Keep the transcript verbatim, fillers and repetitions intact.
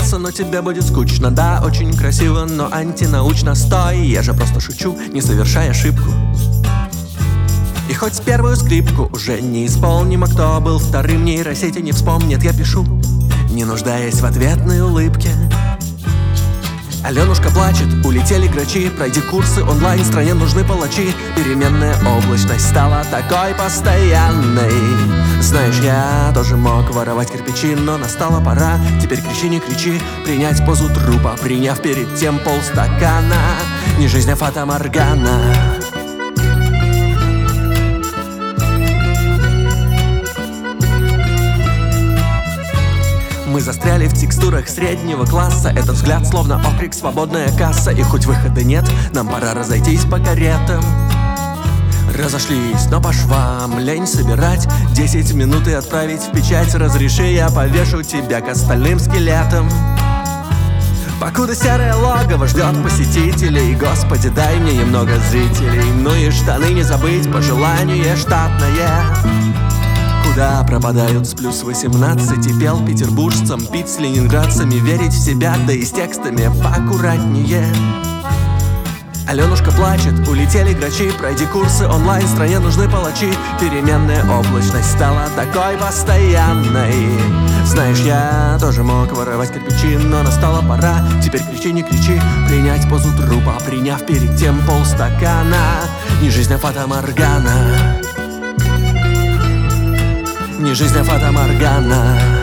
учиться, но тебе будет скучно. Да, очень красиво, но антинаучно. Стой, я же просто шучу, не совершай ошибку. И хоть первую скрипку уже не исполним, а кто был вторым, нейросети не вспомнит. Я пишу, не нуждаясь в ответной улыбке. Аленушка плачет, улетели грачи. Пройди курсы онлайн, стране нужны палачи. Переменная облачность стала такой постоянной. Знаешь, я тоже мог воровать кирпичи, но настала пора. Теперь кричи, не кричи, принять позу трупа, приняв перед тем полстакана. Не жизнь, а фата-моргана. Мы застряли в текстурах среднего класса. Этот взгляд словно окрик «свободная касса». И хоть выхода нет, нам пора разойтись по каретам. Разошлись, но по швам лень собирать. Десять минут и отправить в печать. Разреши, я повешу тебя к остальным скелетам. Покуда серое логово ждет посетителей, Господи, дай мне немного зрителей. Ну и штаны не забыть, пожелание штатное. Куда пропадают с плюс восемнадцати? Пел петербуржцам, пить с ленинградцами, верить в себя, да и с текстами поаккуратнее. Аленушка плачет, улетели грачи. Пройди курсы онлайн, стране нужны палачи. Переменная облачность стала такой постоянной. Знаешь, я тоже мог воровать кирпичи, но настала пора. Теперь кричи, не кричи, принять позу трупа, приняв перед тем полстакана. Не жизнь, а фата-моргана. Не жизнь, а фата-моргана.